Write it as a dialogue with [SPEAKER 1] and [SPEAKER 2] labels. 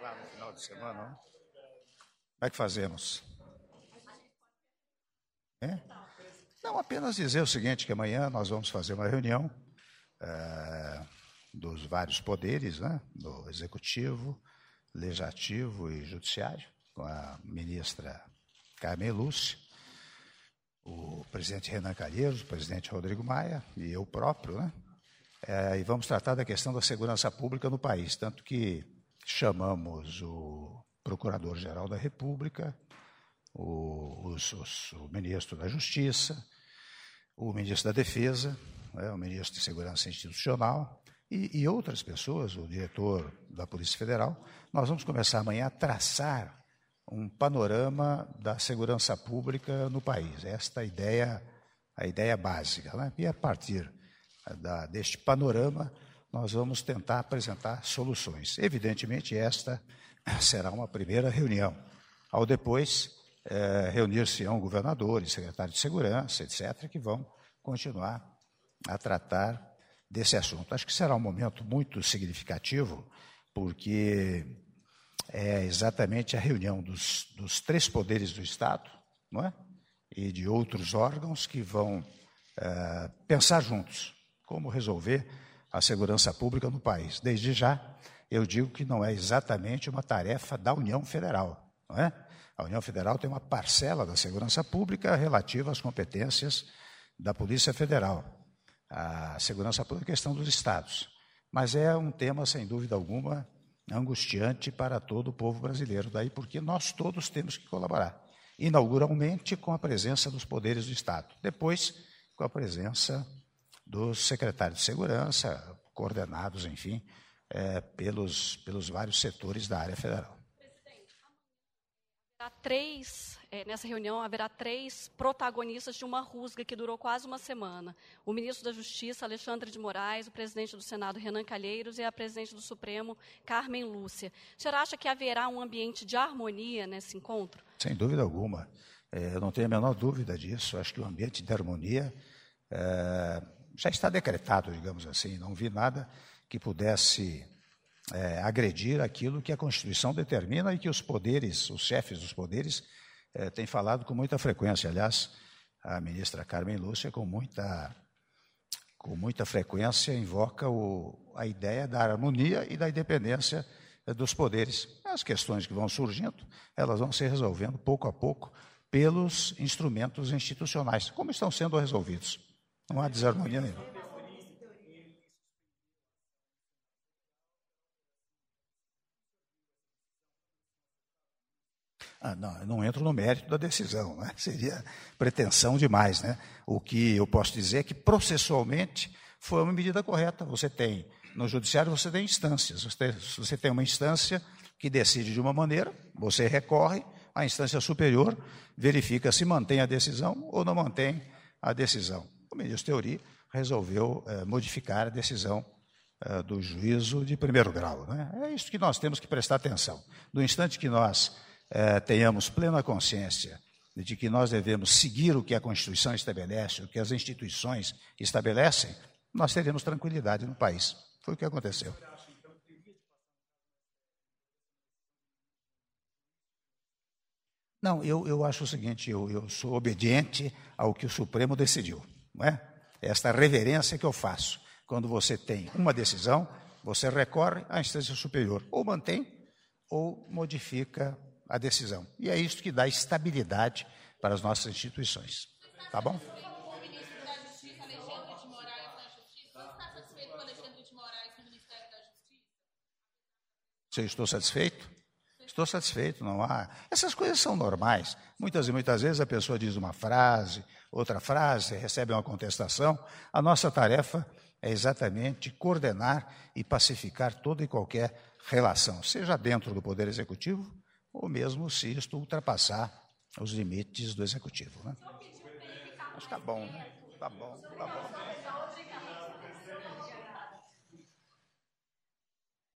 [SPEAKER 1] falar no final de semana, não? Como é que fazemos? É? Não, apenas dizer o seguinte, que amanhã nós vamos fazer uma reunião dos vários poderes, né? Do Executivo, Legislativo e Judiciário, com a ministra Carmen Lúcia, o presidente Renan Calheiros, o presidente Rodrigo Maia e eu próprio, né? E vamos tratar da questão da segurança pública no país, tanto que chamamos o Procurador-Geral da República, o Ministro da Justiça, o Ministro da Defesa, né, o Ministro de Segurança Institucional e outras pessoas, o diretor da Polícia Federal. Nós vamos começar amanhã a traçar um panorama da segurança pública no país. Esta é a ideia básica, né? E a partir deste panorama, nós vamos tentar apresentar soluções. Evidentemente, esta será uma primeira reunião. Ao depois, reunir-se-ão governadores, secretários de segurança, etc., que vão continuar a tratar desse assunto. Acho que será um momento muito significativo, porque é exatamente a reunião dos três poderes do Estado, não é? E de outros órgãos que vão pensar juntos como resolver a segurança pública no país. Desde já, eu digo que não é exatamente uma tarefa da União Federal, não é? A União Federal tem uma parcela da segurança pública relativa às competências da Polícia Federal. A segurança pública é questão dos estados, mas é um tema, sem dúvida alguma, angustiante para todo o povo brasileiro, daí porque nós todos temos que colaborar, inauguralmente com a presença dos poderes do Estado, depois com a presença dos secretários de segurança, coordenados, enfim, pelos vários setores da área federal.
[SPEAKER 2] Nessa reunião haverá três protagonistas de uma rusga que durou quase uma semana. O ministro da Justiça, Alexandre de Moraes, o presidente do Senado, Renan Calheiros, e a presidente do Supremo, Carmen Lúcia. O senhor acha que haverá um ambiente de harmonia nesse encontro?
[SPEAKER 1] Sem dúvida alguma. Eu não tenho a menor dúvida disso. Acho que o ambiente de harmonia já está decretado, digamos assim. Não vi nada que pudesse agredir aquilo que a Constituição determina e que os poderes, os chefes dos poderes, têm falado com muita frequência. Aliás, a ministra Carmen Lúcia, com muita frequência, invoca a ideia da harmonia e da independência dos poderes. As questões que vão surgindo, elas vão se resolvendo pouco a pouco pelos instrumentos institucionais, como estão sendo resolvidos. Não há desarmonia nenhuma. Não, eu não entro no mérito da decisão, né? Seria pretensão demais, né? O que eu posso dizer é que processualmente foi uma medida correta. Você tem, no judiciário você tem instâncias, você tem uma instância que decide de uma maneira, você recorre, a instância superior verifica se mantém a decisão ou não mantém a decisão. O ministro Teori resolveu modificar a decisão do juízo de primeiro grau, né? É isso que nós temos que prestar atenção. No instante que nós tenhamos plena consciência de que nós devemos seguir o que a Constituição estabelece, o que as instituições estabelecem, nós teremos tranquilidade no país. Foi o que aconteceu. Não, eu acho o seguinte, eu sou obediente ao que o Supremo decidiu, não é? Esta reverência que eu faço. Quando você tem uma decisão, você recorre à instância superior, ou mantém, ou modifica a decisão. E é isso que dá estabilidade para as nossas instituições. Tá bom?
[SPEAKER 3] O ministro da Justiça, Alexandre de Moraes, na Justiça, você está satisfeito com o Alexandre de Moraes no Ministério da Justiça?
[SPEAKER 1] Se eu estou satisfeito? Estou satisfeito, não há. Essas coisas são normais. Muitas e muitas vezes a pessoa diz uma frase, outra frase, recebe uma contestação. A nossa tarefa é exatamente coordenar e pacificar toda e qualquer relação, seja dentro do Poder Executivo, ou mesmo se isto ultrapassar os limites do Executivo, né? Acho que está bom, né? Tá bom.